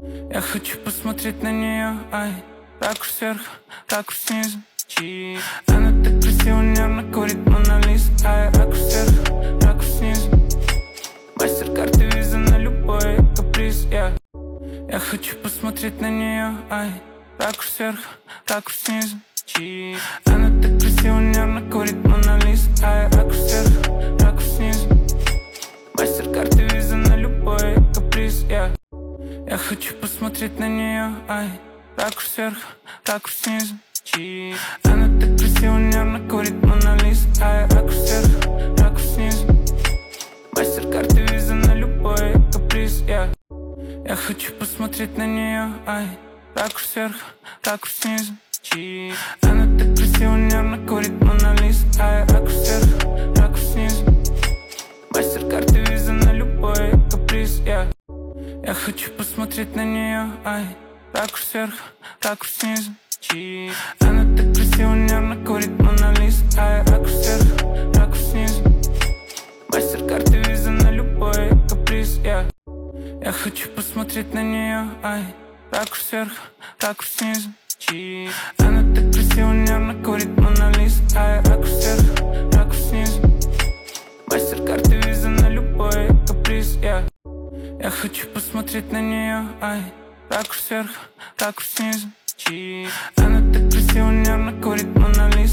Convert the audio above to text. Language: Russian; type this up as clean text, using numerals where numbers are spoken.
Я хочу посмотреть на нее, ай. Ракурс сверху, ракурс снизу. Она так красиво, нервно курит Мона Лиза, ай. Ракурс сверху, ракурс снизу. Мастер-карты, виза на любой каприз, Я хочу посмотреть на нее, ай. Ракурс сверху, ракурс снизу. Она так красиво, нервно курит Мона Лиза, ай. Ракурс сверху, ракурс снизу. Мастер-карты, виза на любой каприз, Я хочу посмотреть на нее, ай. Ракурс сверху, ракурс снизу. Она так красиво, нервно курит Мона Лиза, ай. Ракурс сверху, ракурс снизу. Мастер-карты, виза на любой каприз, Я хочу посмотреть на нее, ай. Ракурс сверху, ракурс снизу. Она так красиво, нервно курит Мона Лиза, ай. Ракурс сверху, ракурс снизу. Мастер-карты, виза на любой каприз, Я хочу посмотреть на нее, ай. Ракурс сверху, ракурс снизу. Она так красиво, нервно курит Мона Лиза, ай. Ракурс сверху, ракурс снизу. Мастер-карты, виза на любой каприз, Я хочу посмотреть на нее, ай. Ракурс сверху, ракурс снизу. Она так красиво, нервно курит Мона Лиза, ай. Ракурс сверху, ракурс снизу. Мастер-карты, виза на любой каприз, Я хочу посмотреть на нее, ай. Ракурс сверху, ракурс снизу. Она так красиво, нервно курит Мона Лиза.